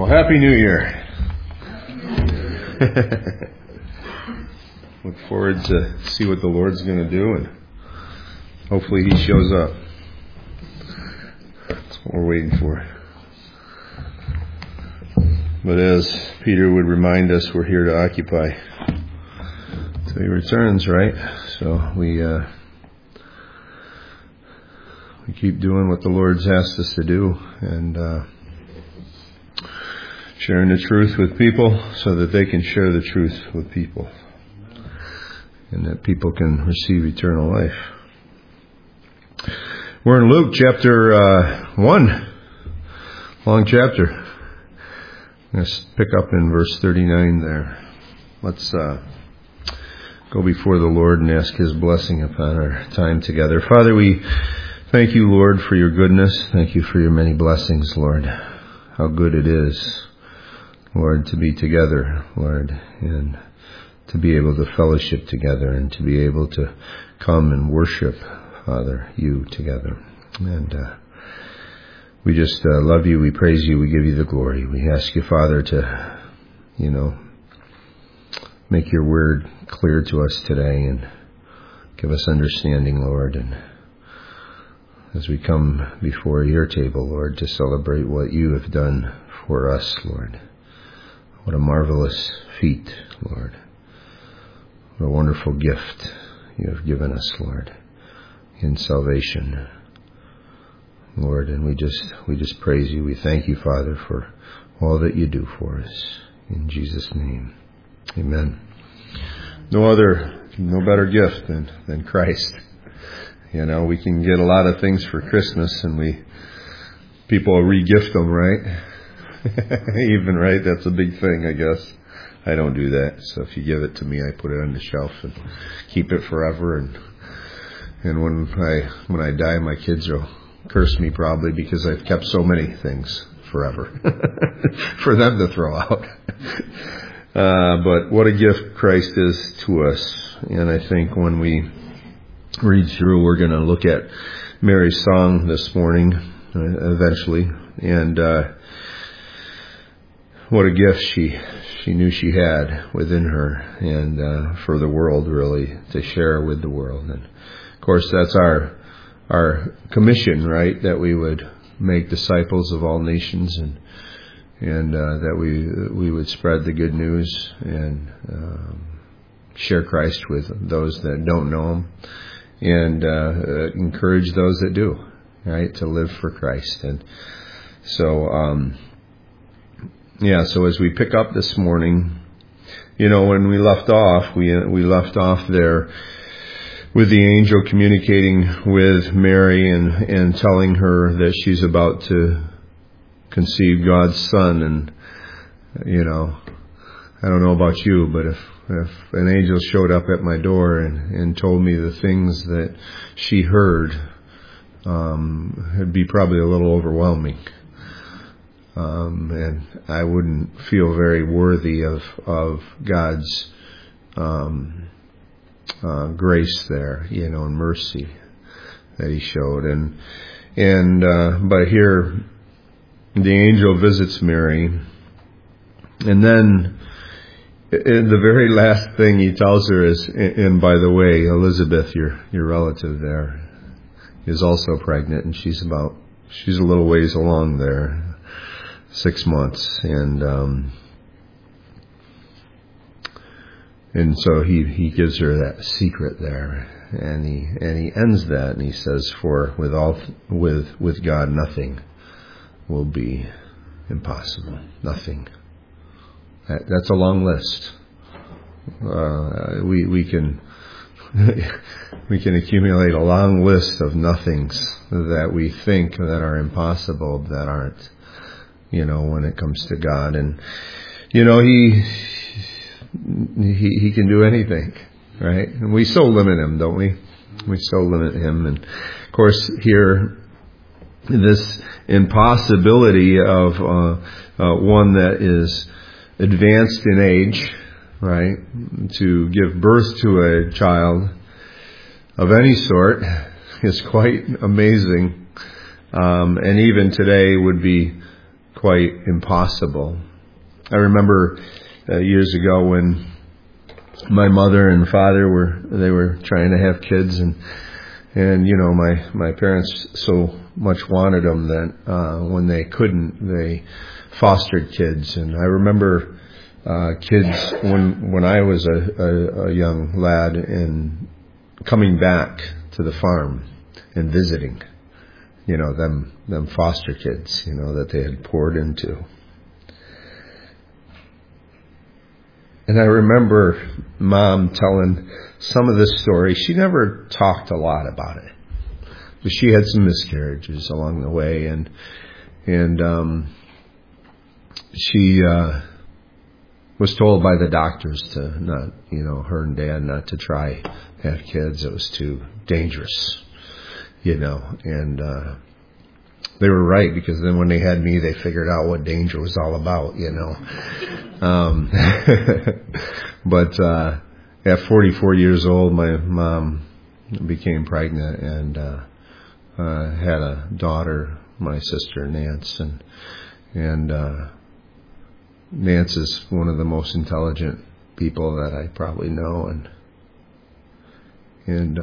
Well, Happy New Year. Look forward to see what the Lord's going to do, and hopefully He shows up. That's what we're waiting for. But as Peter would remind us, we're here to occupy till He returns, right? So we keep doing what the Lord's asked us to do, and sharing the truth with people so that they can share the truth with people, and that people can receive eternal life. We're in Luke chapter 1, long chapter. Let's pick up in verse 39 there. Let's go before the Lord and ask His blessing upon our time together. Father, we thank You, Lord, for Your goodness. Thank You for Your many blessings, Lord. How good it is, Lord, to be together, Lord, and to be able to fellowship together and to be able to come and worship, Father, You together. And we just love You, we praise You, we give You the glory. We ask You, Father, to, make Your word clear to us today and give us understanding, Lord. And as we come before Your table, Lord, to celebrate what You have done for us, Lord. What a marvelous feat, Lord. What a wonderful gift You have given us, Lord, in salvation, Lord. And we just praise You. We thank You, Father, for all that You do for us. In Jesus' name, amen. No better gift than Christ. We can get a lot of things for Christmas, and people re-gift them, right? Even, right? That's a big thing, I guess. I don't do that. So if you give it to me, I put it on the shelf and keep it forever. And when I die, my kids will curse me probably because I've kept so many things forever for them to throw out. But what a gift Christ is to us. And I think when we read through, we're going to look at Mary's song this morning, eventually. And what a gift she knew she had within her, and for the world, really, to share with the world. And of course, that's our commission, right? That we would make disciples of all nations, and that we would spread the good news and share Christ with those that don't know Him, and encourage those that do, right, to live for Christ. And so so as we pick up this morning, when we left off, we left off there with the angel communicating with Mary and telling her that she's about to conceive God's Son. And, I don't know about you, but if an angel showed up at my door and told me the things that she heard, it'd be probably a little overwhelming. And I wouldn't feel very worthy of God's grace there, and mercy that He showed. But here the angel visits Mary, and then the very last thing he tells her is, and by the way, Elizabeth, your relative there, is also pregnant, and she's a little ways along there. 6 months, and so he gives her that secret there, and he ends that, and he says, "For with God nothing will be impossible." Nothing. That's a long list. We can accumulate a long list of nothings that we think that are impossible, that aren't. When it comes to God. And, He can do anything, right? And we so limit Him, don't we? We so limit Him. And, of course, here, this impossibility of one that is advanced in age, right? To give birth to a child of any sort is quite amazing. And even today would be quite impossible. I remember years ago when my mother and father were trying to have kids, and my parents so much wanted them that when they couldn't, they fostered kids. And I remember kids when I was a young lad and coming back to the farm and visiting, them foster kids, that they had poured into. And I remember Mom telling some of this story. She never talked a lot about it, but she had some miscarriages along the way, and she was told by the doctors to not, her and Dad not to try have kids. It was too dangerous, and they were right, because then when they had me, they figured out what danger was all about, But at 44 years old, my mom became pregnant and had a daughter, my sister Nance, and Nance is one of the most intelligent people that I probably know, and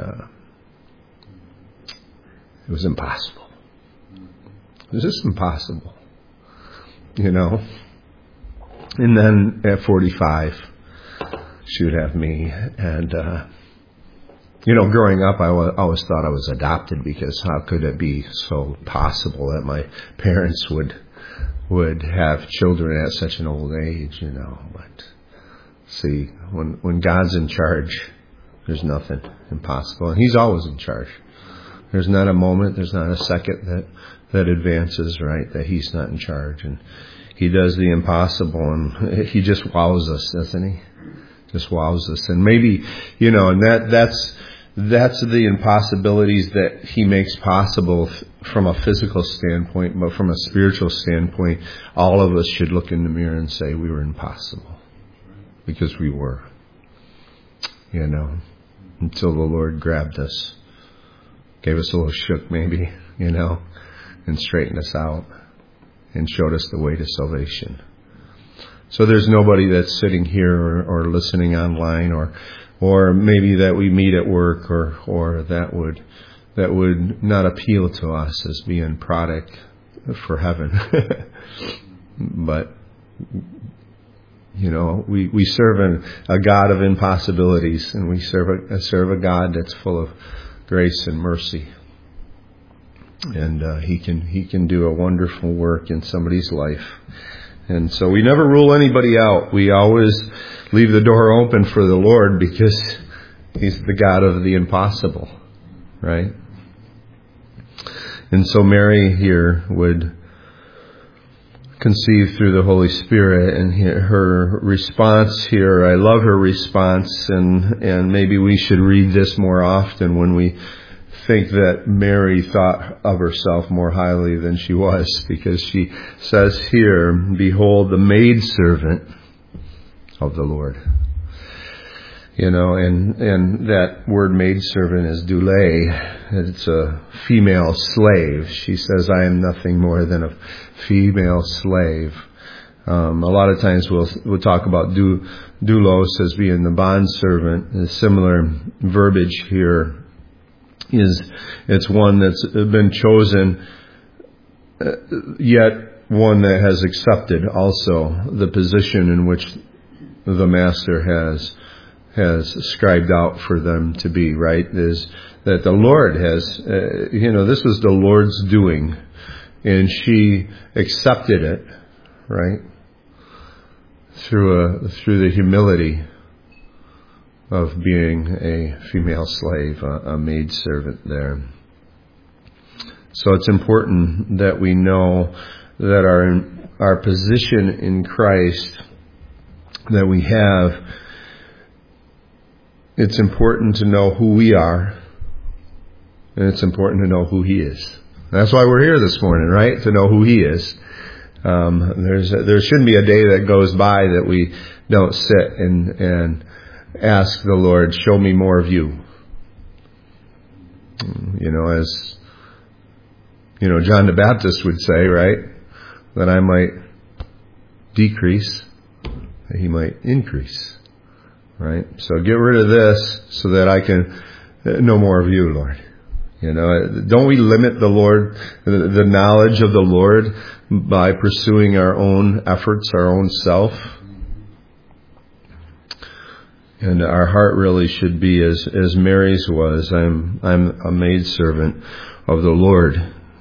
it was impossible. It was just impossible, And then at 45, she would have me. And, growing up, I always thought I was adopted, because how could it be so possible that my parents would have children at such an old age, But see, when God's in charge, there's nothing impossible. And He's always in charge. There's not a moment, there's not a second that advances, right, that He's not in charge. And He does the impossible, and He just wows us, doesn't He? Just wows us. And maybe, and that's the impossibilities that He makes possible from a physical standpoint, but from a spiritual standpoint, all of us should look in the mirror and say we were impossible, because we were, until the Lord grabbed us, gave us a little shook maybe, and straightened us out and showed us the way to salvation. So there's nobody that's sitting here or listening online or maybe that we meet at work or that would not appeal to us as being product for heaven. But we serve a God of impossibilities, and we serve a God that's full of grace and mercy, and He can do a wonderful work in somebody's life. And so we never rule anybody out. We always leave the door open for the Lord, because He's the God of the impossible, right? And so Mary here would conceive through the Holy Spirit, and her response here, I love her response, and maybe we should read this more often when we think that Mary thought of herself more highly than she was, because she says here, behold, the maidservant of the Lord. And that word maidservant is doulé. It's a female slave. She says, I am nothing more than a female slave. A lot of times we'll talk about doulos as being the bondservant. A similar verbiage here it's one that's been chosen, yet one that has accepted also the position in which the Master has scribed out for them to be, right? Is that the Lord has, this is the Lord's doing, and she accepted it, right? Through the humility of being a female slave, a maidservant there. So it's important that we know that our position in Christ that we have, it's important to know who we are, and it's important to know who He is. That's why we're here this morning, right? To know who He is. There shouldn't be a day that goes by that we don't sit and ask the Lord, show me more of You. As John the Baptist would say, right? that I might decrease, that He might increase. Right? So get rid of this so that I can know more of You, Lord. Don't we limit the Lord, the knowledge of the Lord, by pursuing our own efforts, our own self? And our heart really should be as Mary's was. I'm a maidservant of the Lord.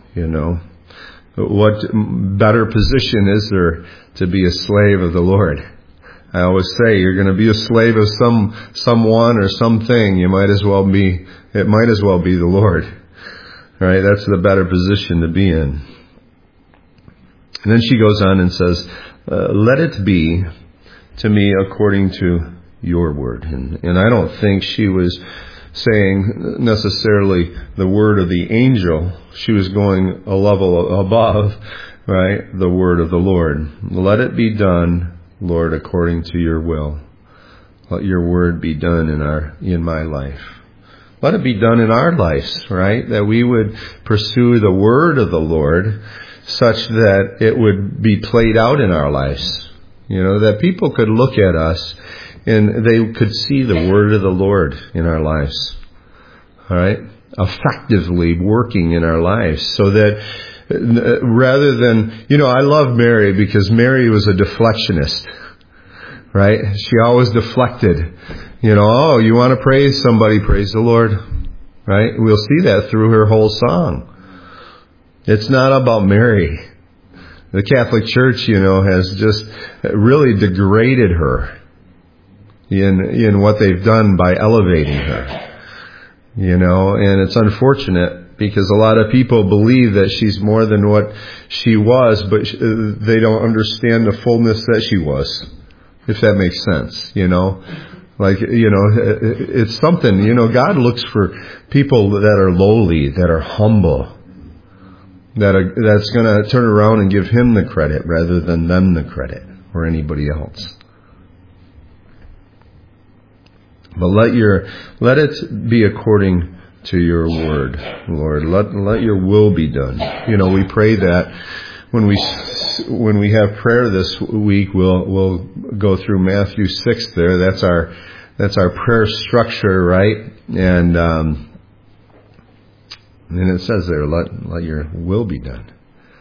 What better position is there to be a slave of the Lord? I always say, you're going to be a slave of someone or something. It might as well be the Lord. Right? That's the better position to be in. And then she goes on and says, let it be to me according to Your word. And I don't think she was saying necessarily the word of the angel. She was going a level above, right? The word of the Lord. Let it be done, Lord, according to Your will. Let Your word be done in my life. Let it be done in our lives, right? That we would pursue the word of the Lord such that it would be played out in our lives. That people could look at us and they could see the word of the Lord in our lives. All right? Effectively working in our lives. So that rather than, I love Mary because Mary was a deflectionist. Right? She always deflected. You want to praise somebody, praise the Lord. Right? We'll see that through her whole song. It's not about Mary. The Catholic Church, has just really degraded her in what they've done by elevating her. And it's unfortunate because a lot of people believe that she's more than what she was, but they don't understand the fullness that she was, if that makes sense, it's something, God looks for people that are lowly, that are humble, that's going to turn around and give Him the credit rather than them the credit or anybody else. But let it be according to Your word, Lord. Let Your will be done. We pray that when we have prayer this week, we'll go through Matthew 6 there. That's our prayer structure, right? And it says there, let Your will be done.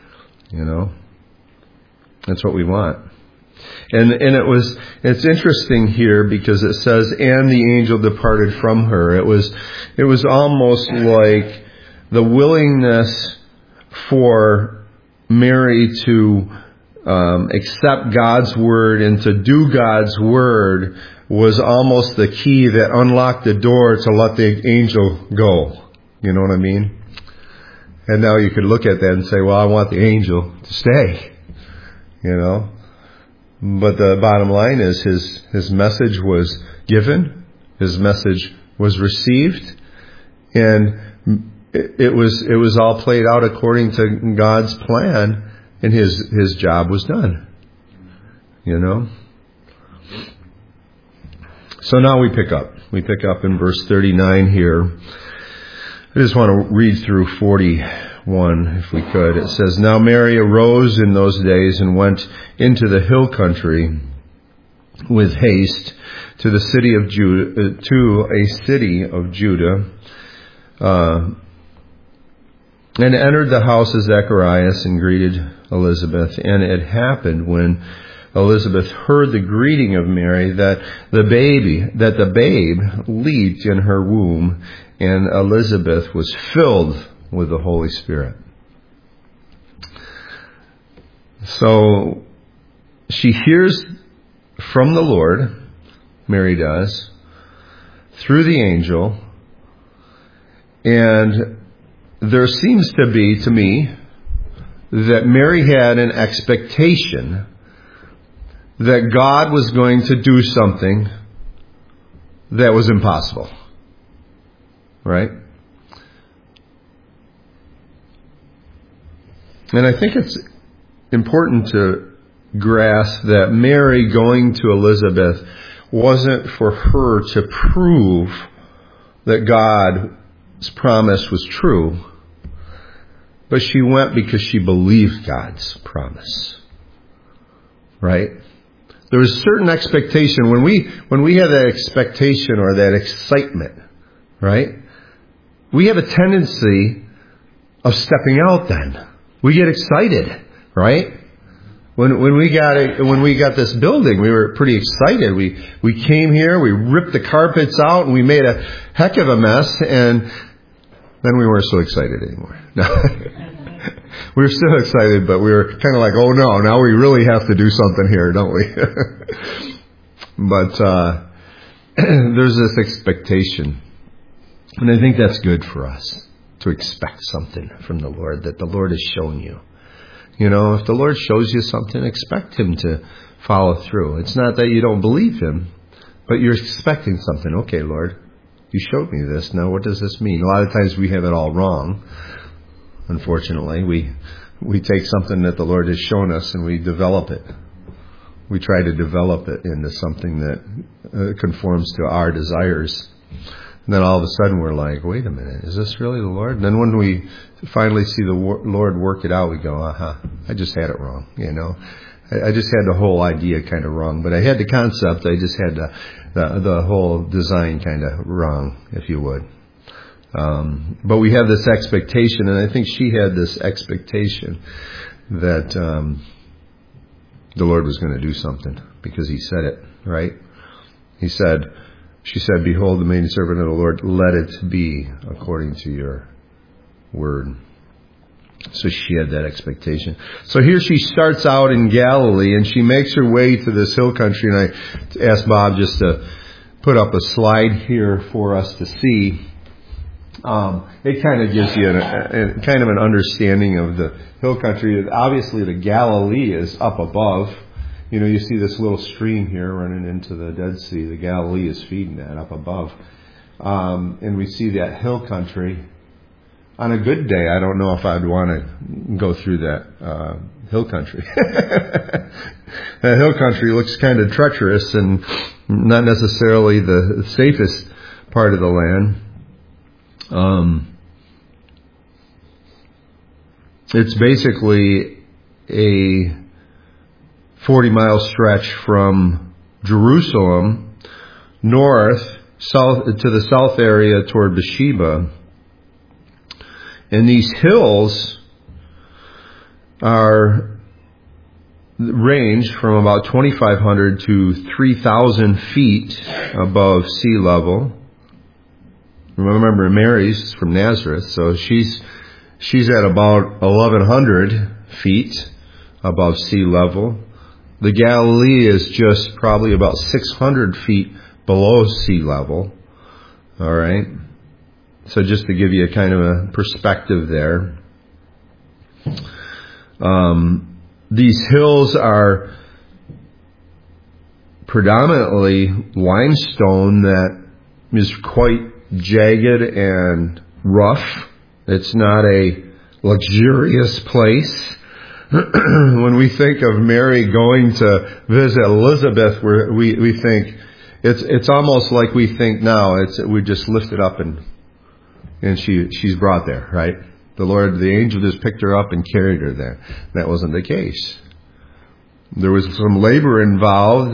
That's what we want. And it's interesting here because it says, and the angel departed from her. It was almost like the willingness for Mary to accept God's word and to do God's word was almost the key that unlocked the door to let the angel go. You know what I mean? And now you could look at that and say, well, I want the angel to stay. But the bottom line is his message was given, his message was received, and it was all played out according to God's plan, and his job was done. So now we pick up. We pick up in verse 39 here. I just want to read through 41, if we could. It says, Now Mary arose in those days and went into the hill country with haste to the city of Judah, to a city of Judah, and entered the house of Zacharias and greeted Elizabeth. And it happened when Elizabeth heard the greeting of Mary that the babe leaped in her womb, and Elizabeth was filled with the Holy Spirit. So she hears from the Lord, Mary does, through the angel, and there seems to be, to me, that Mary had an expectation that God was going to do something that was impossible. Right? And I think it's important to grasp that Mary going to Elizabeth wasn't for her to prove that God's promise was true. but she went because she believed God's promise. Right? There was a certain expectation. When we have that expectation or that excitement, right? We have a tendency of stepping out then. We get excited, right? When we got this building, we were pretty excited. We came here, we ripped the carpets out, and we made a heck of a mess, and then we weren't so excited anymore. No. We were still excited, but we were kind of like, oh no, now we really have to do something here, don't we? But there's this expectation. And I think that's good for us, to expect something from the Lord, that the Lord has shown you. You know, if the Lord shows you something, expect Him to follow through. It's not that you don't believe Him, but you're expecting something. Okay, Lord, you showed me this. Now what does this mean? A lot of times we have it all wrong. Unfortunately, we take something that the Lord has shown us and we develop it. We try to develop it into something that conforms to our desires. And then all of a sudden we're like, wait a minute, is this really the Lord? And then when we finally see the Lord work it out, we go, I just had it wrong, you know. I just had the whole idea kind of wrong. But I had the concept, I just had the whole design kind of wrong, if you would. But we have this expectation, and I think she had this expectation that the Lord was going to do something because He said it, right? She said, behold, the maidservant of the Lord, let it be according to your word. So she had that expectation. So here she starts out in Galilee, and she makes her way to this hill country, and I asked Bob just to put up a slide here for us to see. It kind of gives you kind of an understanding of the hill country. Obviously, the Galilee is up above. You know, you see this little stream here running into the Dead Sea. The Galilee is feeding that up above. And we see that hill country. On a good day, I don't know if I'd want to go through that hill country. That hill country looks kind of treacherous and not necessarily the safest part of the land. It's basically a 40-mile stretch from Jerusalem north, south to the south area toward Beersheba. And these hills range from about 2,500 to 3,000 feet above sea level. Remember, Mary's from Nazareth, so she's at about 1,100 feet above sea level. The Galilee is just probably about 600 feet below sea level. All right. So just to give you a kind of a perspective there. These hills are predominantly limestone that is quite jagged and rough. It's not a luxurious place. When we think of Mary going to visit Elizabeth, we think it's almost like we think now we just lift it up and she's brought there, right? The angel just picked her up and carried her there. That wasn't the case. There was some labor involved.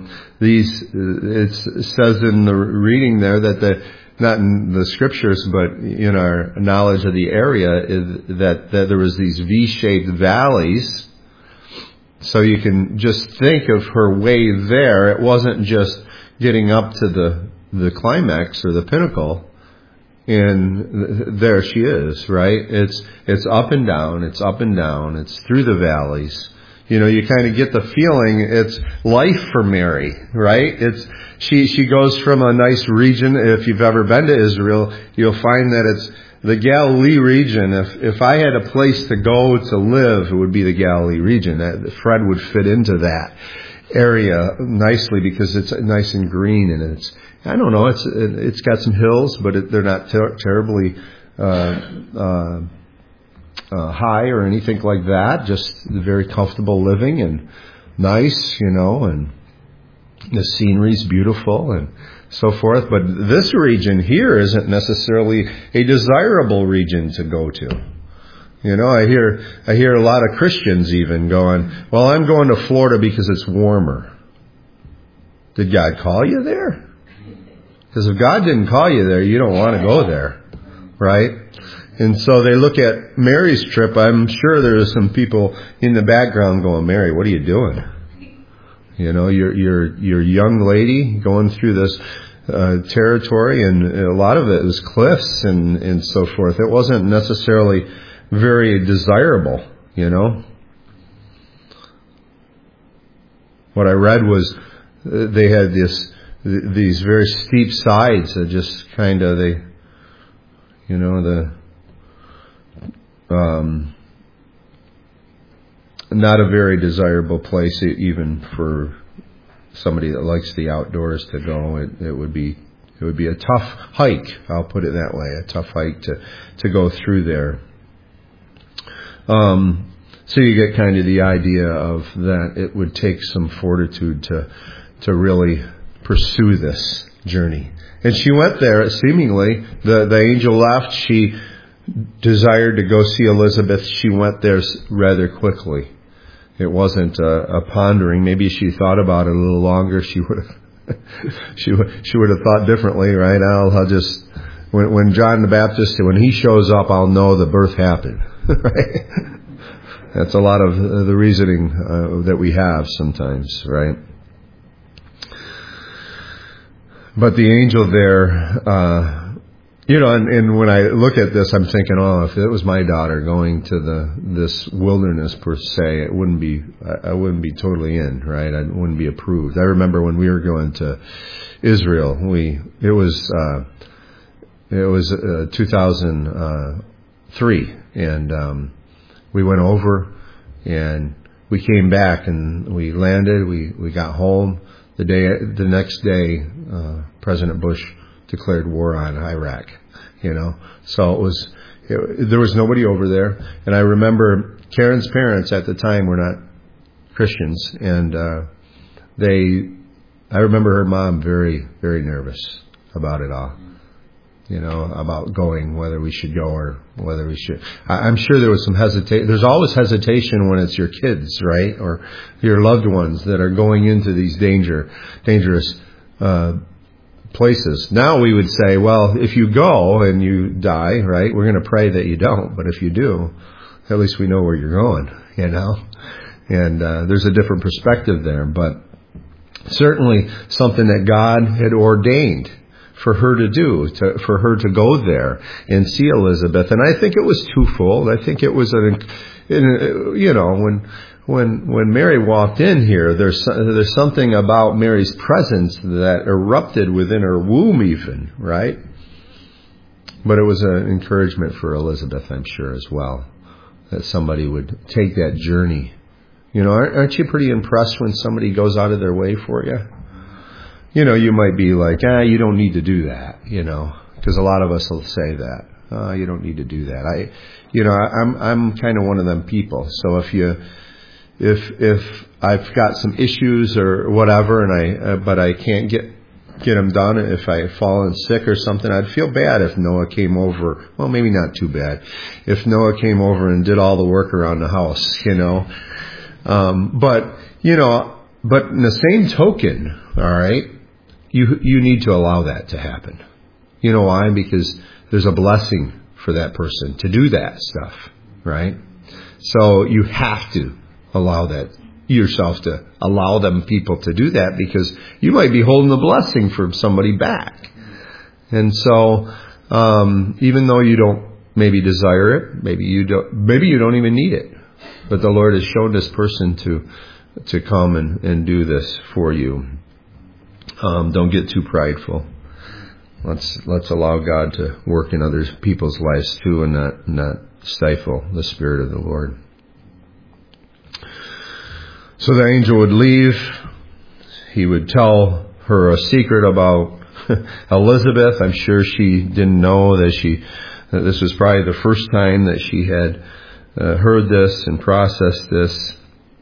It says in the reading there that not in the scriptures, but in our knowledge of the area, is that there was these V-shaped valleys. So you can just think of her way there. It wasn't just getting up to the climax or the pinnacle. And there she is, right? It's up and down. It's up and down. It's through the valleys. You know, you kind of get the feeling it's life for Mary, right? She goes from a nice region. If you've ever been to Israel, you'll find that it's the Galilee region. If I had a place to go to live, it would be the Galilee region. Fred would fit into that area nicely because it's nice and green, and I don't know, it's got some hills, but they're not terribly high or anything like that. Just very comfortable living and nice, you know, and the scenery's beautiful and so forth. But this region here isn't necessarily a desirable region to go to. You know, I hear a lot of Christians even going, well, I'm going to Florida because it's warmer. Did God call you there? Because if God didn't call you there, you don't want to go there, right? And so they look at Mary's trip. I'm sure there are some people in the background going, Mary, what are you doing? You know, you're a young lady going through this territory, and a lot of it was cliffs and so forth. It wasn't necessarily very desirable, you know. What I read was they had these very steep sides that just kind of not a very desirable place even for somebody that likes the outdoors to go. It would be a tough hike. I'll put it that way, a tough hike to go through there. So you get kind of the idea of that it would take some fortitude to really pursue this journey. And she went there, seemingly, the angel left, she desired to go see Elizabeth. She went there rather quickly. It wasn't a pondering. Maybe she thought about it a little longer. She would have thought differently, right? I'll just, when John the Baptist, when he shows up, I'll know the birth happened, right? That's a lot of the reasoning that we have sometimes, right? But the angel there, and when I look at this, I'm thinking, if it was my daughter going to this wilderness per se, I wouldn't be totally in, right? I wouldn't be approved. I remember when we were going to Israel, it was 2003, and we went over and we came back and we landed. We got home. The next day, President Bush declared war on Iraq. You know, so there was nobody over there. And I remember Karen's parents at the time were not Christians, and I remember her mom very, very nervous about it all. You know, about going, whether we should go or whether we should. I'm sure there was some hesitation. There's always hesitation when it's your kids, right? Or your loved ones that are going into these dangerous places. Now we would say, well, if you go and you die, right, we're going to pray that you don't. But if you do, at least we know where you're going, you know. And there's a different perspective there. But certainly something that God had ordained for her to do, for her to go there and see Elizabeth. And I think it was twofold. I think it was when Mary walked in here, there's something about Mary's presence that erupted within her womb even, right? But it was an encouragement for Elizabeth, I'm sure, as well, that somebody would take that journey. You know, aren't you pretty impressed when somebody goes out of their way for you? You know, you might be like, you don't need to do that, you know, because a lot of us will say that. You don't need to do that. I'm kind of one of them people. So if I've got some issues or whatever, but I can't get them done, if I fall in sick or something, I'd feel bad if Noah came over. Well, maybe not too bad. If Noah came over and did all the work around the house, you know. But in the same token, all right, you need to allow that to happen. You know why? Because there's a blessing for that person to do that stuff, right? So you have to allow that yourself, to allow them people to do that, because you might be holding the blessing from somebody back. And so even though you don't maybe desire it, maybe you don't even need it, but the Lord has shown this person to come and do this for you. Don't get too prideful. Let's allow God to work in other people's lives too, and not stifle the Spirit of the Lord. So the angel would leave. He would tell her a secret about Elizabeth. I'm sure she didn't know that this was probably the first time that she had heard this and processed this.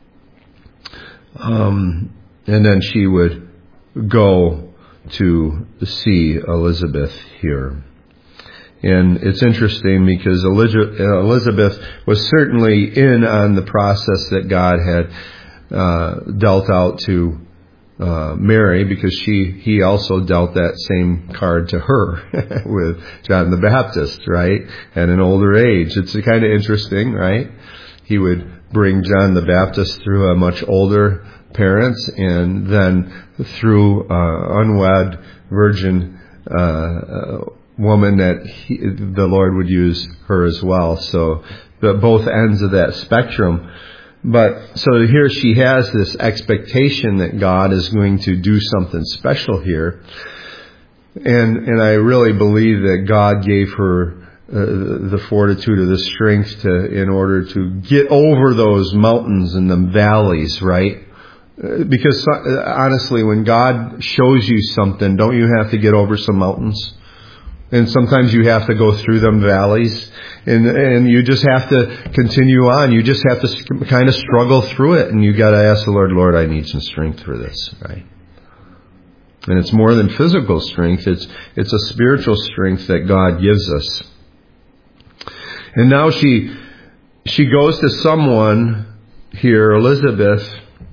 And then she would go to see Elizabeth here. And it's interesting because Elizabeth was certainly in on the process that God had dealt out to Mary, because he also dealt that same card to her with John the Baptist, right? At an older age. It's kind of interesting, right? He would bring John the Baptist through a much older parents, and then through unwed virgin woman that the Lord would use her as well. So both ends of that spectrum. But so here she has this expectation that God is going to do something special here. And I really believe that God gave her the fortitude or the strength in order to get over those mountains and the valleys, right? Because honestly, when God shows you something, don't you have to get over some mountains? And sometimes you have to go through them valleys, and you just have to continue on. You just have to kind of struggle through it, and you got to ask the Lord, I need some strength for this, right? And it's more than physical strength. It's a spiritual strength that God gives us. And now she goes to someone here, Elizabeth,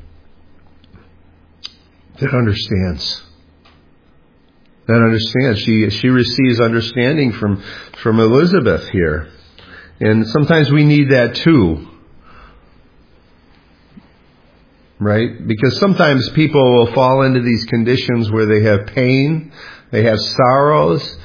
that understands. She receives understanding from Elizabeth here. And sometimes we need that too. Right? Because sometimes people will fall into these conditions where they have pain, they have sorrows,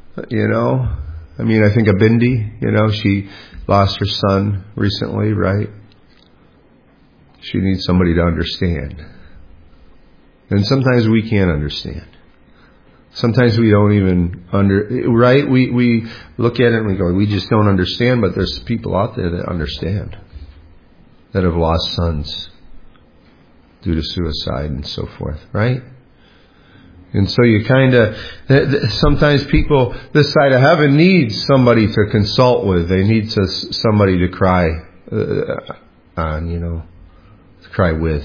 I mean, I think of Bindi, she lost her son recently, right? She needs somebody to understand. And sometimes we can't understand. Sometimes we don't even right? We look at it and we go, we just don't understand, but there's people out there that understand, that have lost sons due to suicide and so forth, right? And so you kind of, sometimes people this side of heaven need somebody to consult with. They need somebody to cry on, to cry with.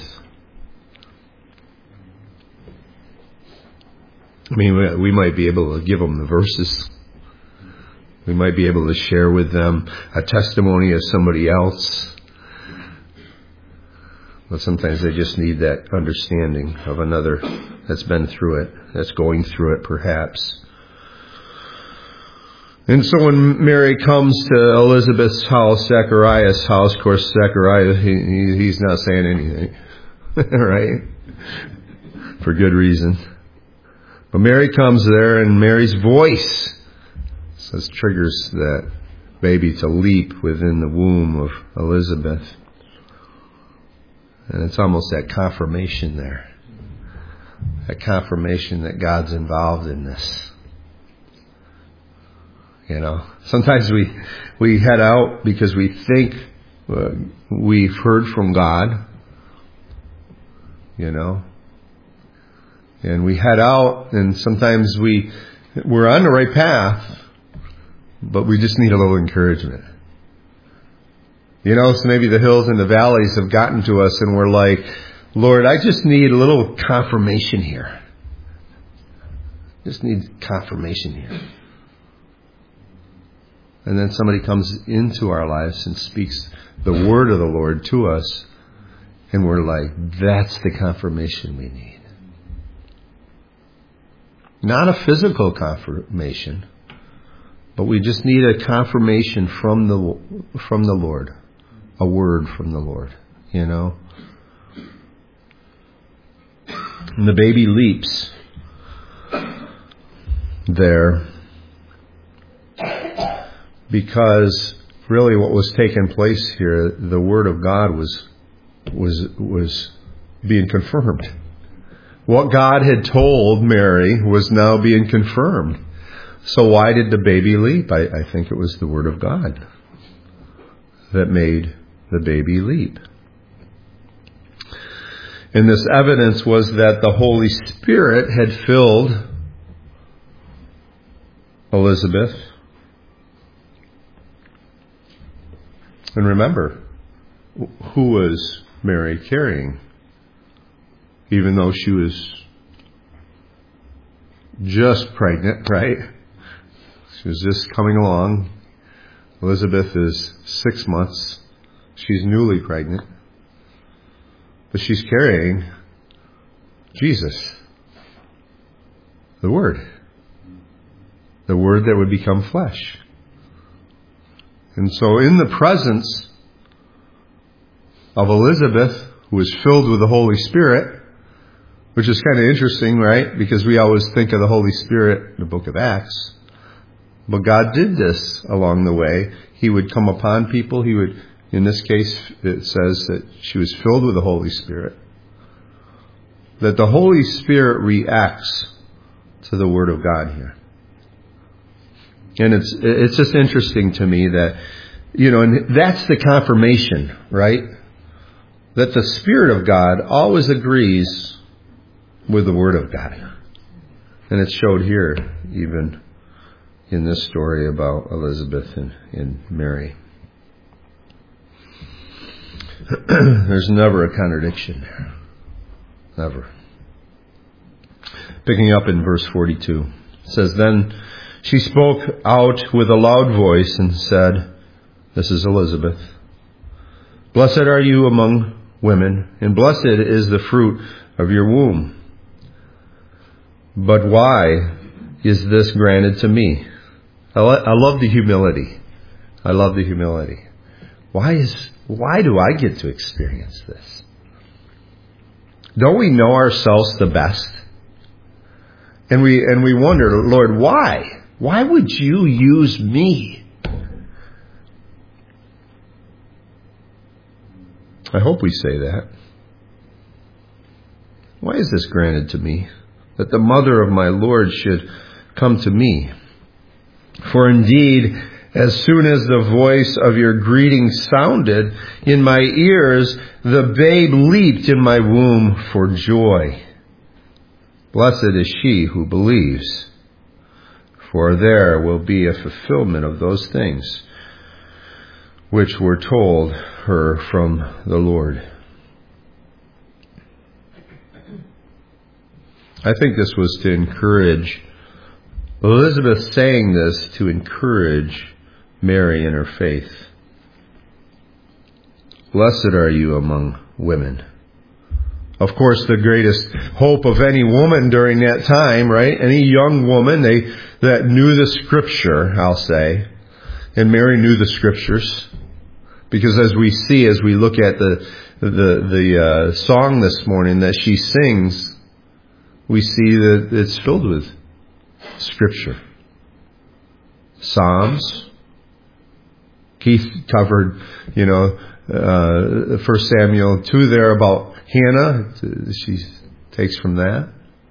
I mean, we might be able to give them the verses. We might be able to share with them a testimony of somebody else. But sometimes they just need that understanding of another that's been through it, that's going through it perhaps. And so when Mary comes to Elizabeth's house, Zechariah's house, of course, Zechariah, he's not saying anything, right? For good reason. But Mary comes there, and Mary's voice triggers that baby to leap within the womb of Elizabeth. And it's almost that confirmation there. That confirmation that God's involved in this. Sometimes we head out because we think we've heard from God. And we head out, and sometimes we're on the right path, but we just need a little encouragement. So maybe the hills and the valleys have gotten to us, and we're like, Lord, I just need a little confirmation here. Just need confirmation here. And then somebody comes into our lives and speaks the word of the Lord to us, and we're like, that's the confirmation we need. Not a physical confirmation, but we just need a confirmation from the Lord. A word from the Lord, And the baby leaps there because really what was taking place here, the word of God was being confirmed. What God had told Mary was now being confirmed. So why did the baby leap? I think it was the word of God that made the baby leap. And this evidence was that the Holy Spirit had filled Elizabeth. And remember, who was Mary carrying? Even though she was just pregnant, right? She was just coming along. Elizabeth is 6 months. She's newly pregnant. But she's carrying Jesus, the Word. The Word that would become flesh. And so in the presence of Elizabeth, who was filled with the Holy Spirit, which is kind of interesting, right? Because we always think of the Holy Spirit in the book of Acts. But God did this along the way. He would come upon people. He would, in this case, it says that she was filled with the Holy Spirit. That the Holy Spirit reacts to the Word of God here. And it's just interesting to me that, and that's the confirmation, right? That the Spirit of God always agrees with the Word of God. And it's showed here, even in this story about Elizabeth and Mary. There's never a contradiction there. Never. Picking up in verse 42. It says, Then she spoke out with a loud voice and said, this is Elizabeth, Blessed are you among women, and blessed is the fruit of your womb. But why is this granted to me? I love the humility. I love the humility. Why do I get to experience this? Don't we know ourselves the best? And we wonder, Lord, why? Why would you use me? I hope we say that. Why is this granted to me, that the mother of my Lord should come to me? For indeed, as soon as the voice of your greeting sounded in my ears, the babe leaped in my womb for joy. Blessed is she who believes, for there will be a fulfillment of those things which were told her from the Lord. I think this was to encourage, Elizabeth saying this to encourage Mary in her faith. Blessed are you among women. Of course, the greatest hope of any woman during that time, right? Any young woman that knew the Scripture, I'll say. And Mary knew the Scriptures. Because as we look at the song this morning that she sings, we see that it's filled with Scripture. Psalms. Keith covered, 1 Samuel 2 there about Hannah. She takes from that.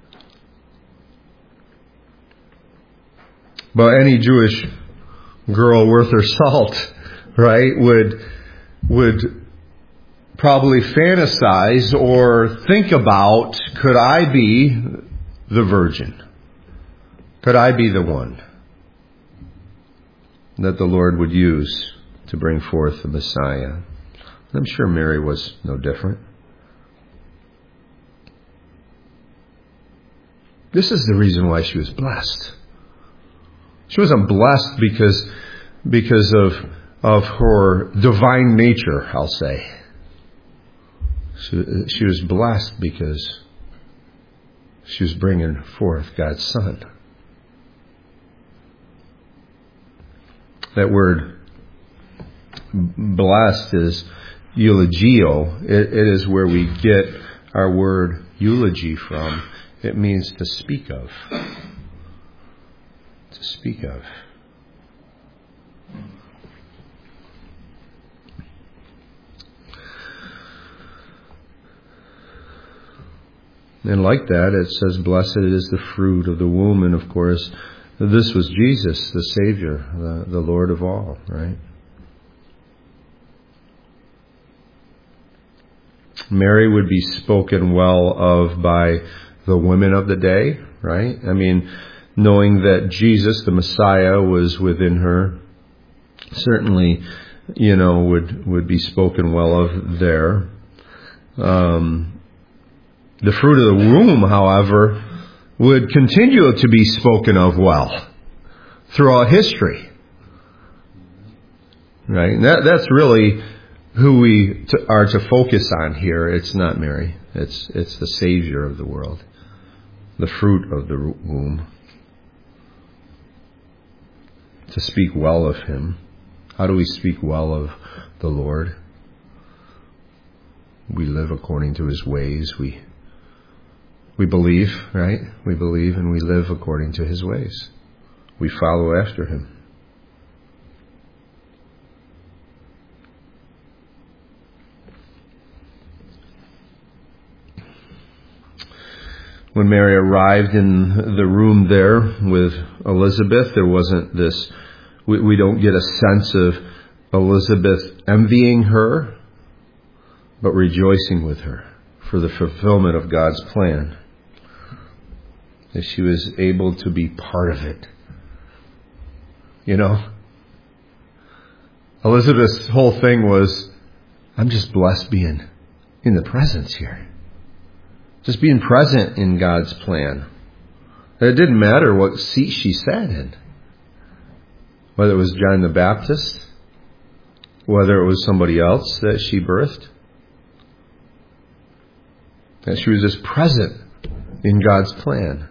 But any Jewish girl worth her salt, right, would probably fantasize or think about, could I be the virgin? Could I be the one that the Lord would use to bring forth the Messiah? I'm sure Mary was no different. This is the reason why she was blessed. She wasn't blessed because of her divine nature, I'll say. She was blessed because she was bringing forth God's Son. That word blessed is eulogio. It is where we get our word eulogy from. It means to speak of. To speak of. And like that, it says, blessed is the fruit of the womb. And of course, this was Jesus, the Savior, the Lord of all, right? Mary would be spoken well of by the women of the day, right? I mean, knowing that Jesus, the Messiah, was within her, certainly, would be spoken well of there. The fruit of the womb, however, would continue to be spoken of well throughout history. Right? And that's really who we are to focus on here. It's not Mary. It's the Savior of the world. The fruit of the womb. To speak well of Him. How do we speak well of the Lord? We live according to His ways. We believe, right? We believe and we live according to His ways. We follow after Him. When Mary arrived in the room there with Elizabeth, there wasn't this, we don't get a sense of Elizabeth envying her, but rejoicing with her for the fulfillment of God's plan. That she was able to be part of it. You know? Elizabeth's whole thing was, I'm just blessed being in the presence here. Just being present in God's plan. It didn't matter what seat she sat in. Whether it was John the Baptist, whether it was somebody else that she birthed. That she was just present in God's plan.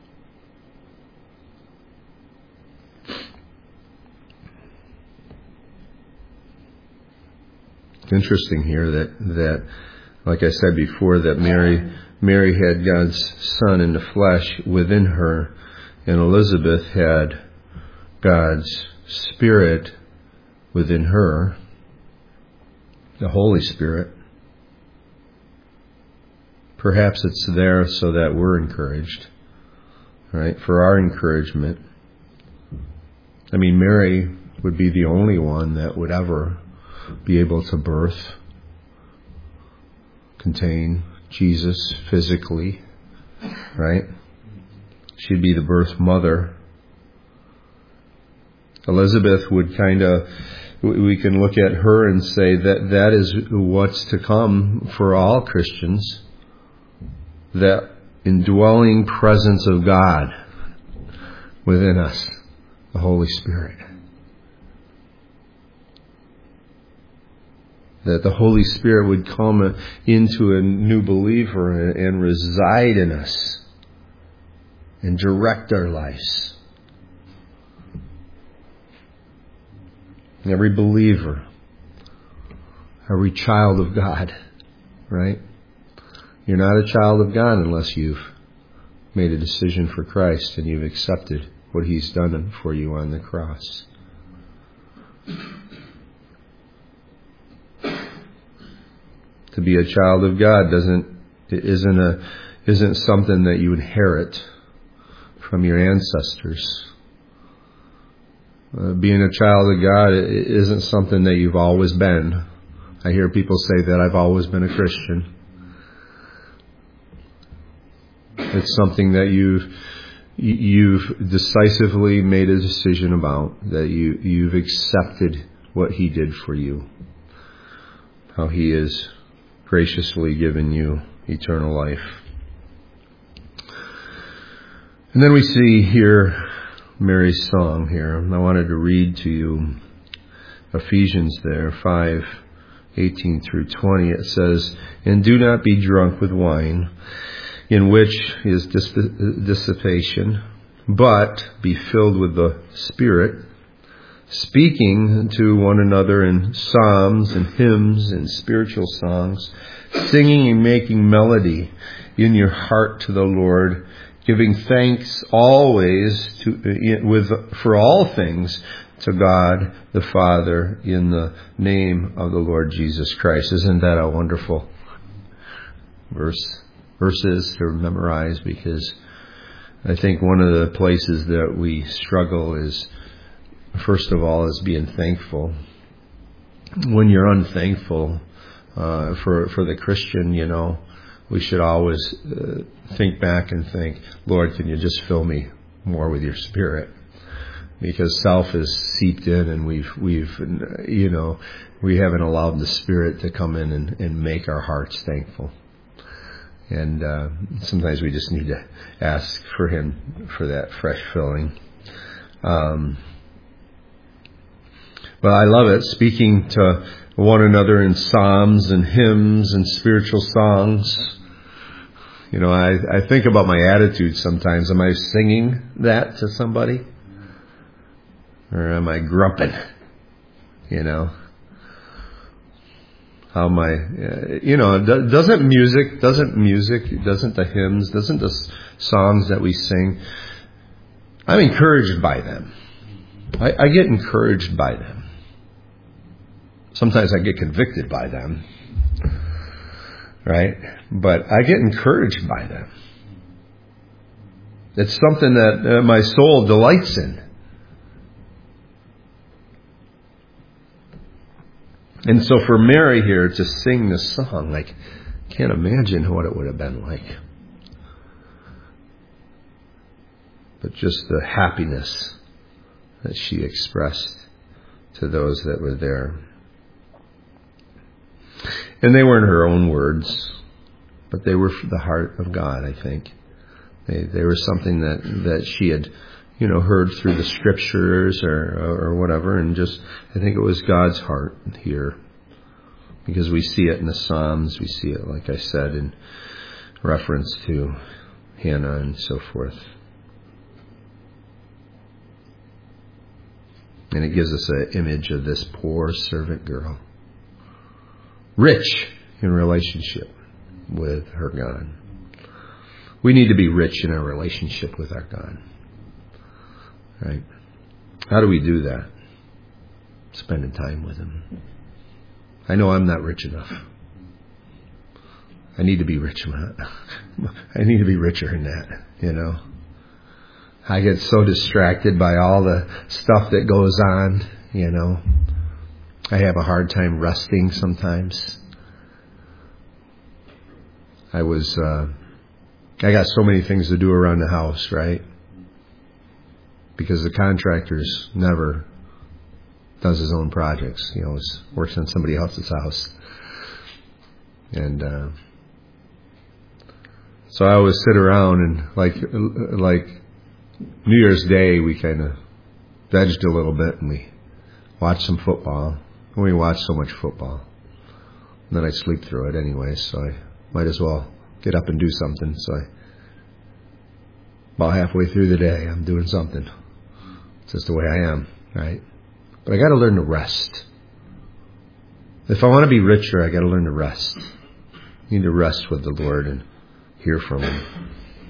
It's interesting here that like I said before, that Mary had God's Son in the flesh within her, and Elizabeth had God's Spirit within her, the Holy Spirit. Perhaps it's there so that we're encouraged, right? For our encouragement. I mean, Mary would be the only one that would ever be able to birth, contain Jesus physically, right? She'd be the birth mother. Elizabeth would we can look at her and say that is what's to come for all Christians. That indwelling presence of God within us, the Holy Spirit. That the Holy Spirit would come into a new believer and reside in us and direct our lives. Every believer, every child of God, right? You're not a child of God unless you've made a decision for Christ and you've accepted what He's done for you on the cross. To be a child of God isn't something that you inherit from your ancestors. Being a child of God isn't something that you've always been. I hear people say that I've always been a Christian. It's something that you've decisively made a decision about, that you've accepted what He did for you, how He has graciously given you eternal life. And then we see here Mary's song here. I wanted to read to you Ephesians there, 5:18 through 20. It says, "And do not be drunk with wine, in which is dissipation, but be filled with the Spirit, speaking to one another in psalms and hymns and spiritual songs, singing and making melody in your heart to the Lord, giving thanks always for all things to God the Father in the name of the Lord Jesus Christ." Isn't that a wonderful verses to memorize? Because I think one of the places that we struggle is, first of all, is being thankful. When you're unthankful, for the Christian, we should always think back and think, Lord, can you just fill me more with your Spirit? Because self is seeped in, and we haven't allowed the Spirit to come in and make our hearts thankful. And sometimes we just need to ask for Him for that fresh filling. But I love it, speaking to one another in psalms and hymns and spiritual songs. You know, I think about my attitude sometimes. Am I singing that to somebody? Or am I grumping? You know? How am I, doesn't the hymns, doesn't the songs that we sing, I'm encouraged by them. I get encouraged by them. Sometimes I get convicted by them, right? But I get encouraged by them. It's something that my soul delights in. And so for Mary here to sing this song, like, I can't imagine what it would have been like. But just the happiness that she expressed to those that were there. And they weren't her own words, but they were from the heart of God, I think. They were something that she had, heard through the scriptures or whatever, and just, I think it was God's heart here. Because we see it in the Psalms, we see it, like I said, in reference to Hannah and so forth. And it gives us an image of this poor servant girl, rich in relationship with her God. We need to be rich in our relationship with our God. Right? How do we do that? Spending time with Him. I know I'm not rich enough. I need to be rich in that. I need to be richer in that, I get so distracted by all the stuff that goes on, I have a hard time resting sometimes. I got so many things to do around the house, right? Because the contractor's never does his own projects. He always works on somebody else's house. And so I always sit around and like New Year's Day, we kind of vegged a little bit and we watched some football. And we watched so much football. And then I sleep through it anyway, so I might as well get up and do something. So about halfway through the day, I'm doing something. It's just the way I am, right? But I got to learn to rest. If I want to be richer, I got to learn to rest. I need to rest with the Lord and hear from Him.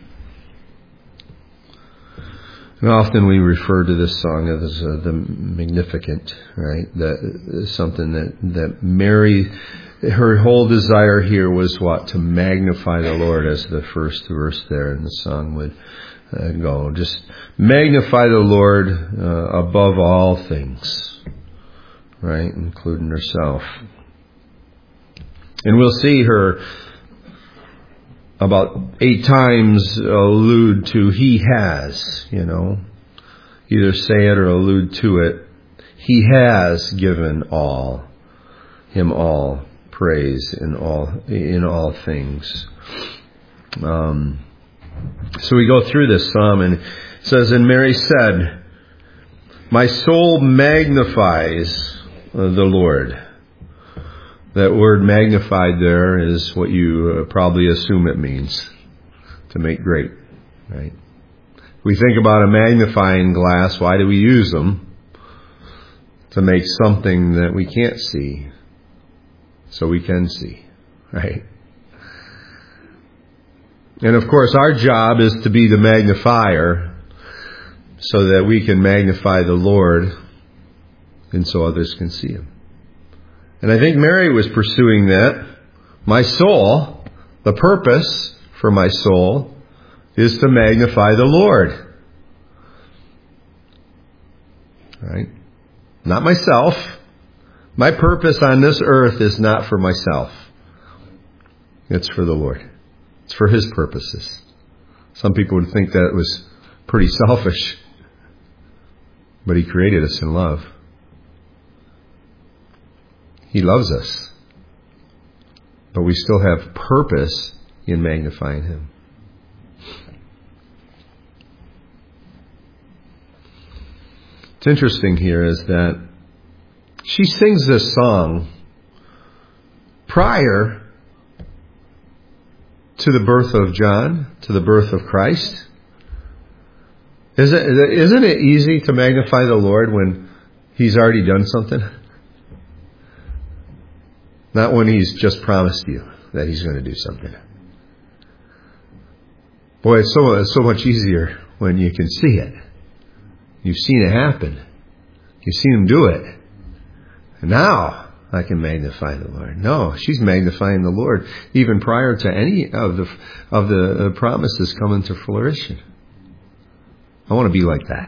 And often we refer to this song as the Magnificat, right? That is something that Mary, her whole desire here was what? To magnify the Lord, as the first verse there in the song would go. Just magnify the Lord above all things, right? Including herself. And we'll see her about 8 times allude to He has, either say it or allude to it. He has given Him all praise in all things. So we go through this psalm and it says, and Mary said, my soul magnifies the Lord. That word magnified there is what you probably assume it means, to make great, right? We think about a magnifying glass. Why do we use them? To make something that we can't see, so we can see, right? And of course, our job is to be the magnifier so that we can magnify the Lord and so others can see Him. And I think Mary was pursuing that. My soul, the purpose for my soul is to magnify the Lord. Right? Not myself. My purpose on this earth is not for myself. It's for the Lord. It's for His purposes. Some people would think that was pretty selfish. But He created us in love. He loves us. But we still have purpose in magnifying Him. What's interesting here is that she sings this song prior to the birth of John, to the birth of Christ. Isn't it easy to magnify the Lord when He's already done something? Not when He's just promised you that He's going to do something. Boy, it's so much easier when you can see it. You've seen it happen. You've seen Him do it. And now I can magnify the Lord. No, she's magnifying the Lord even prior to any of the promises coming to fruition. I want to be like that.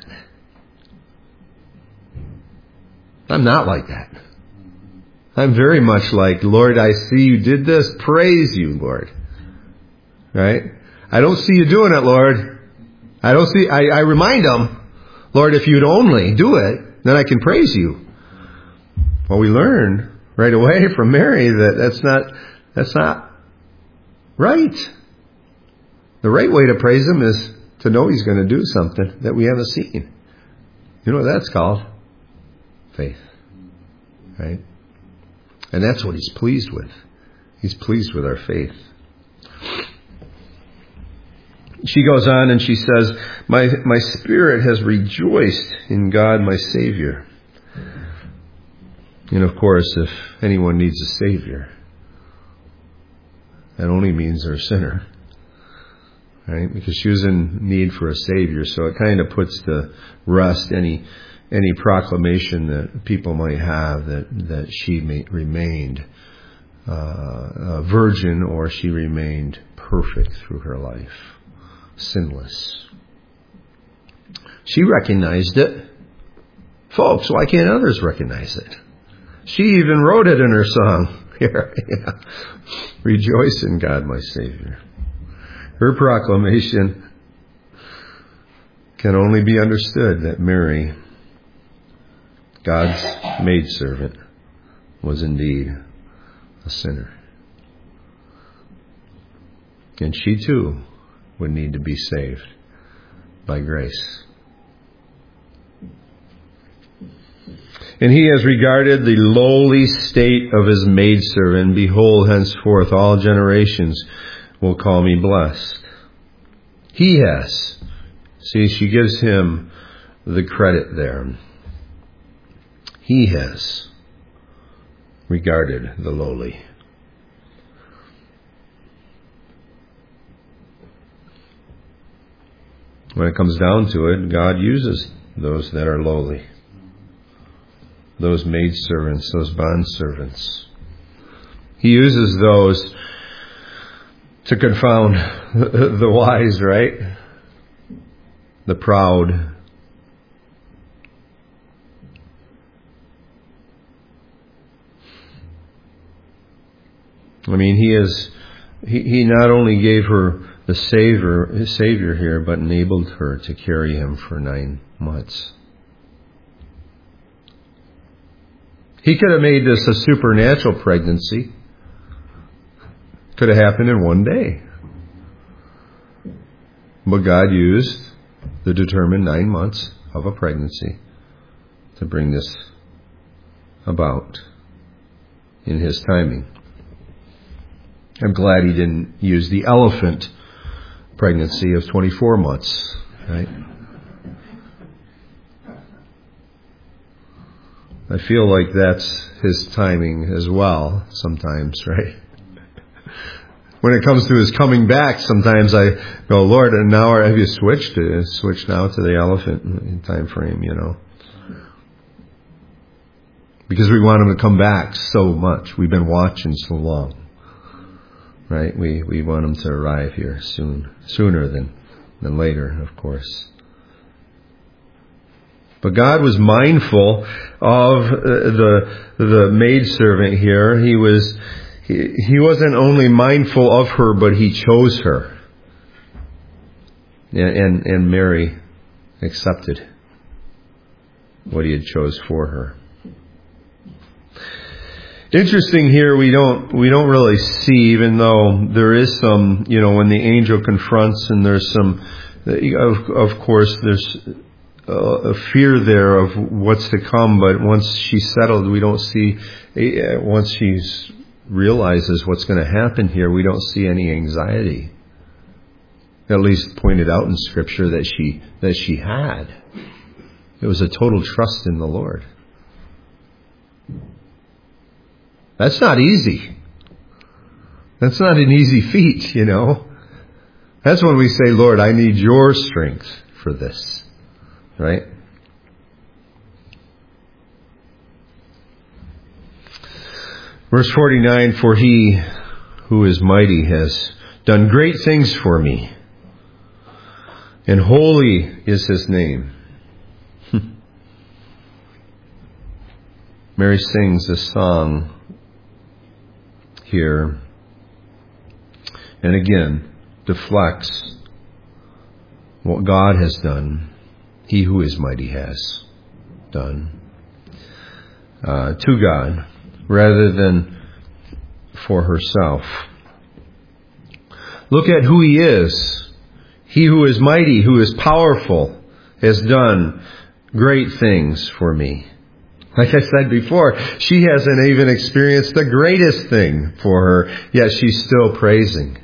I'm not like that. I'm very much like, Lord, I see you did this. Praise you, Lord. Right? I don't see you doing it, Lord. I remind Him, Lord, if you'd only do it, then I can praise you. Well, we learn right away from Mary that that's not right. The right way to praise Him is to know He's going to do something that we haven't seen. You know what that's called? Faith. Right? And that's what He's pleased with. He's pleased with our faith. She goes on and she says, my spirit has rejoiced in God my Savior. And of course, if anyone needs a Savior, that only means they're a sinner. Right? Because she was in need for a Savior. So it kind of puts to rest any proclamation that people might have that she remained a virgin, or she remained perfect through her life. Sinless. She recognized it. Folks, why can't others recognize it? She even wrote it in her song. Here, Rejoice in God, my Savior. Her proclamation can only be understood that Mary, God's maidservant, was indeed a sinner. And she too would need to be saved by grace. And He has regarded the lowly state of His maidservant. Behold, henceforth all generations will call me blessed. He has. See, she gives Him the credit there. He has regarded the lowly. When it comes down to it, God uses those that are lowly. Those maidservants, those bondservants. He uses those to confound the wise, right? The proud. I mean, He not only gave her his Savior here, but enabled her to carry Him for 9 months. He could have made this a supernatural pregnancy. Could have happened in one day. But God used the determined 9 months of a pregnancy to bring this about in His timing. I'm glad He didn't use the elephant pregnancy of 24 months, right? I feel like that's His timing as well sometimes, right? When it comes to His coming back, sometimes I go, Lord, and now have you switched now to the elephant time frame, Because we want Him to come back so much. We've been watching so long. Right? We want Him to arrive here sooner than later, of course. But God was mindful of the maidservant here. He wasn't only mindful of her, but He chose her. And Mary accepted what He had chose for her. Interesting here, we don't really see, even though there is some, when the angel confronts, and there's some, of course, there's a fear there of what's to come, but once she's settled, we don't see, once she realizes what's going to happen here, we don't see any anxiety. At least pointed out in Scripture that she had. It was a total trust in the Lord. That's not easy. That's not an easy feat, you know. That's when we say, Lord, I need your strength for this. Right? Verse 49, for he who is mighty has done great things for me, and holy is his name. Mary sings a song here, and again deflects what God has done, he who is mighty has done, to God, rather than for herself. Look at who he is. He who is mighty, who is powerful, has done great things for me. Like I said before, she hasn't even experienced the greatest thing for her, yet she's still praising.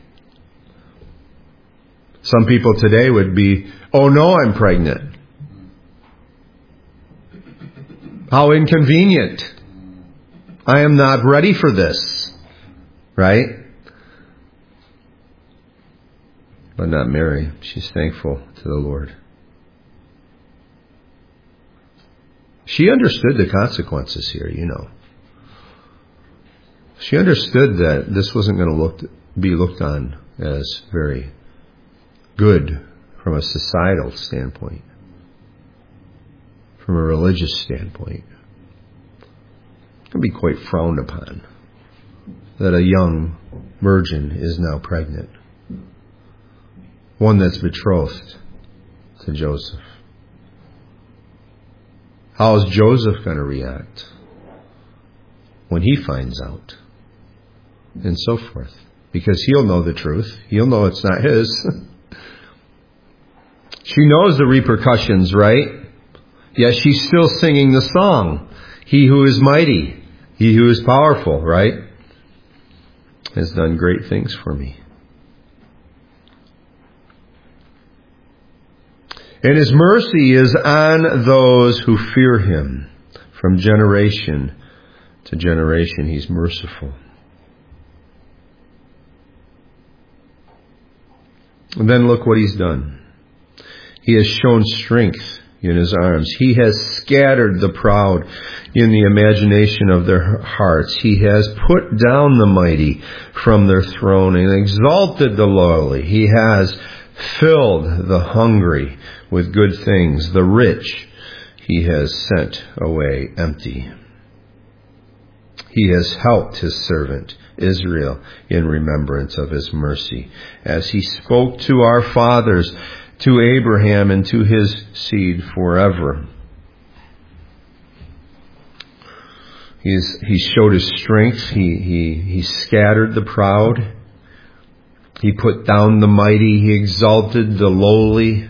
Some people today would be, oh no, I'm pregnant. How inconvenient. I am not ready for this. Right? But not Mary. She's thankful to the Lord. She understood the consequences here, you know. She understood that this wasn't going to be looked on as very good from a societal standpoint, from a religious standpoint. It can be quite frowned upon that a young virgin is now pregnant. One that's betrothed to Joseph. How is Joseph going to react when he finds out? And so forth. Because he'll know the truth. He'll know it's not his. She knows the repercussions, right? Yet she's still singing the song. He who is mighty, he who is powerful, right? Has done great things for me. And his mercy is on those who fear him. From generation to generation, he's merciful. And then look what he's done. He has shown strength in his arms. He has scattered the proud in the imagination of their hearts. He has put down the mighty from their throne and exalted the lowly. He has filled the hungry with good things. The rich he has sent away empty. He has helped his servant Israel in remembrance of his mercy, as he spoke to our fathers, to Abraham and to his seed forever. He showed his strength. He scattered the proud. He put down the mighty. He exalted the lowly.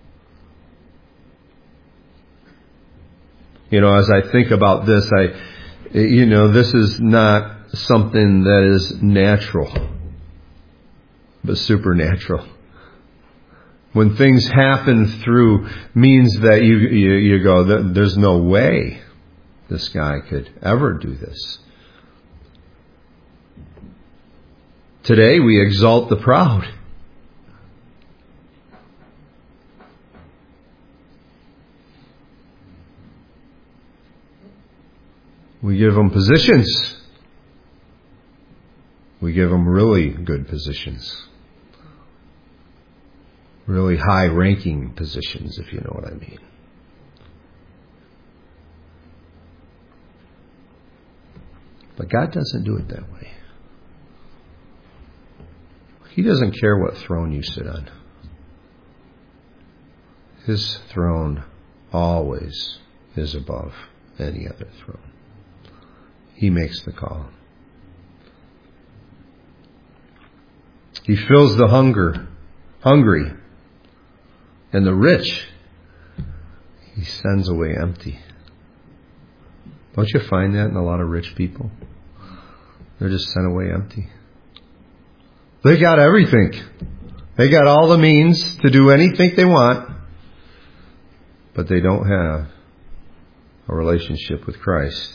You know, as I think about this, this is not something that is natural, but supernatural. When things happen through means that you go, there's no way this guy could ever do this. Today we exalt the proud. We give them positions. We give them really good positions. Really high-ranking positions, if you know what I mean. But God doesn't do it that way. He doesn't care what throne you sit on. His throne always is above any other throne. He makes the call. He fills the hungry, and the rich He sends away empty. Don't you find that in a lot of rich people? They're just sent away empty. They got everything. They got all the means to do anything they want, but they don't have a relationship with Christ.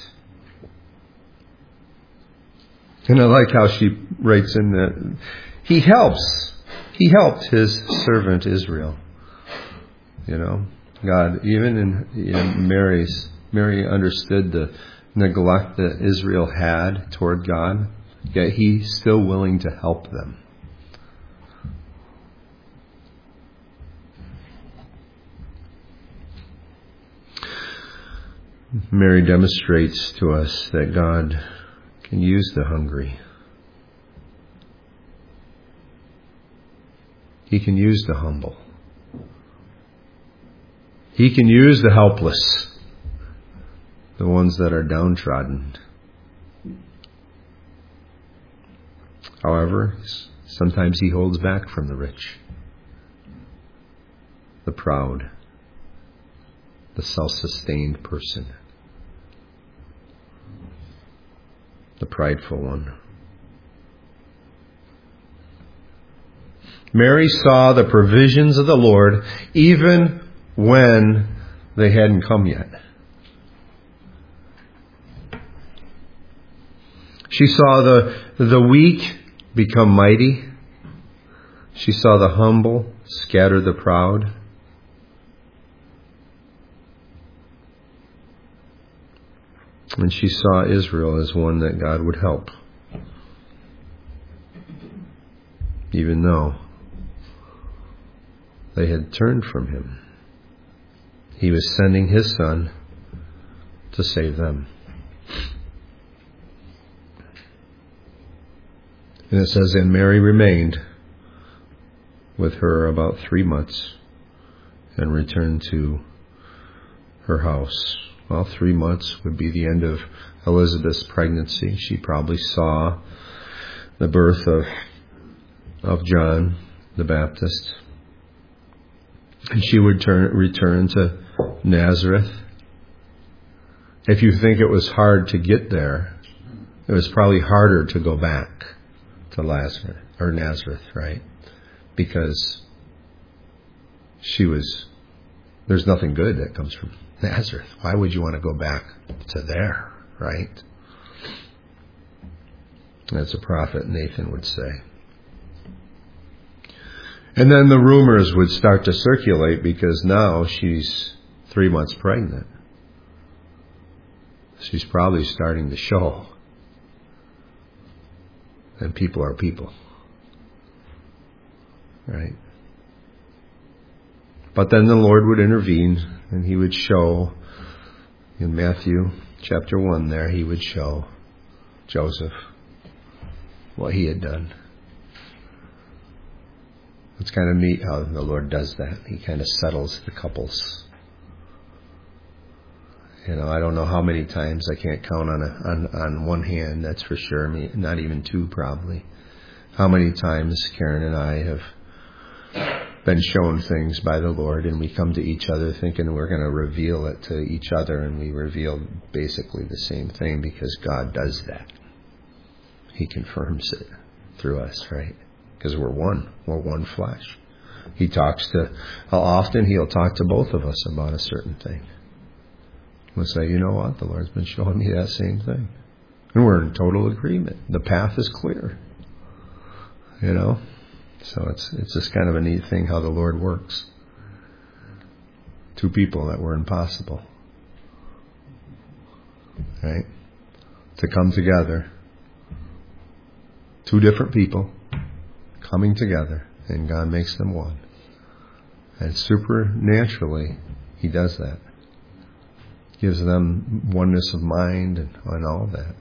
And I like how she writes in that He helped His servant Israel. You know, God, even in Mary understood the neglect that Israel had toward God, yet He's still willing to help them. Mary demonstrates to us that God can use the hungry. He can use the humble. He can use the helpless, the ones that are downtrodden. However, sometimes He holds back from the rich, the proud, the self-sustained person, the prideful one. Mary saw the provisions of the Lord even when they hadn't come yet. She saw the weak become mighty. She saw the humble scatter the proud. And she saw Israel as one that God would help, even though they had turned from Him. He was sending His Son to save them. And it says, and Mary remained with her about 3 months and returned to her house. Well, 3 months would be the end of Elizabeth's pregnancy. She probably saw the birth of John the Baptist. And she would return to Nazareth. If you think it was hard to get there, it was probably harder to go back to Nazareth, right? Because there's nothing good that comes from Nazareth. Why would you want to go back to there, right? As the prophet Nathan would say. And then the rumors would start to circulate because now she's 3 months pregnant. She's probably starting to show. And people are people. Right? But then the Lord would intervene and He would show, in Matthew chapter 1 there, He would show Joseph what he had done. It's kind of neat how the Lord does that. He kind of settles the couples. You know, I don't know how many times, I can't count on one hand, that's for sure. I mean, not even two probably. How many times Karen and I have been shown things by the Lord and we come to each other thinking we're going to reveal it to each other, and we reveal basically the same thing because God does that. He confirms it through us, right? Because we're one flesh. Often He'll talk to both of us about a certain thing. We'll say, you know what, the Lord's been showing me that same thing. And we're in total agreement. The path is clear. You know? So it's just kind of a neat thing how the Lord works. Two people that were impossible. Right? To come together. Two different people coming together, and God makes them one. And supernaturally, He does that. Gives them oneness of mind and all that.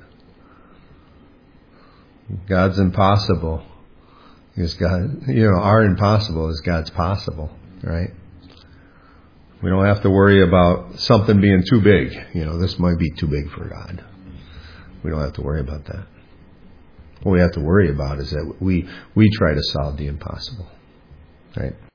God's impossible is God. You know, our impossible is God's possible, right? We don't have to worry about something being too big. You know, this might be too big for God. We don't have to worry about that. What we have to worry about is that we try to solve the impossible, right?